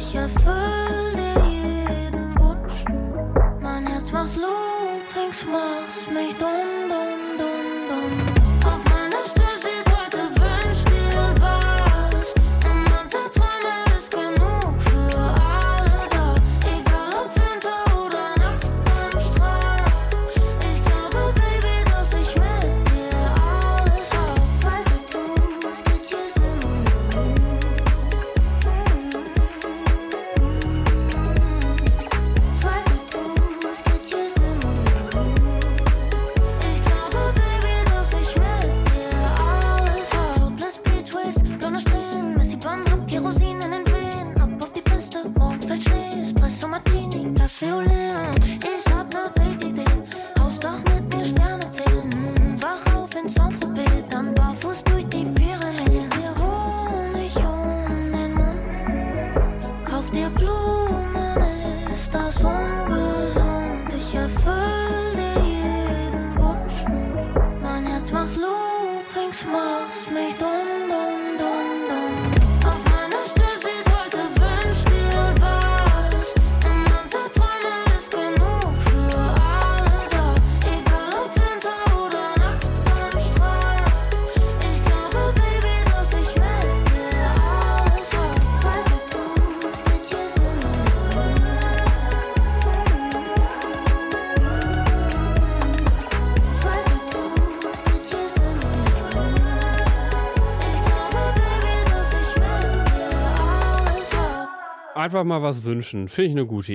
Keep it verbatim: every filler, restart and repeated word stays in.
ich erfüll dir jeden Wunsch. Mein Herz macht Loopings, machst mich dumm, dumm, dumm, dumm. Auf meiner Stirn steht heute, wünsch dir was. Und der Träume ist genug für alle da. Egal ob Winter oder nackt beim Strand. Ich glaube, Baby, dass ich mit dir alles hab. Weiß nicht, du, was que tu veux, mon amour. Weiß nicht, du, was que tu veux, mon amour. Ich glaube, Baby, dass ich mit dir alles hab. Topless Beachways, blonde Strähnen, Messi-Bahn, hab Kerosin in den Venen. Ab auf die Piste, morgen fällt Schnee, Espresso Martini, Café au lait. Ich hab ne Date-Idee, Hausdach mit mir, Sterne zählen. Wach auf in Saint-Tropez, dann barfuß durch die Pyrenäen. Dir Honig um den Mund, kauf dir Blumen, ist das ungesund? Ich erfüll dir jeden Wunsch. Mein Herz macht Loopings, machst mich dumm, dumm, dumm, dumm. Auf meiner Stirn steht heute, wünsch dir was. Und der Träume ist genug für alle da. Egal ob Winter oder nackt beim Strand. Ich glaube, Baby, dass ich mit dir alles hab. Weiß nicht, du, was que tu veux, mon amour. Weiß nicht, du, was que tu veux, mon amour. Ich glaube, Baby, dass ich mit dir alles hab. Einfach mal was wünschen. Finde ich eine gute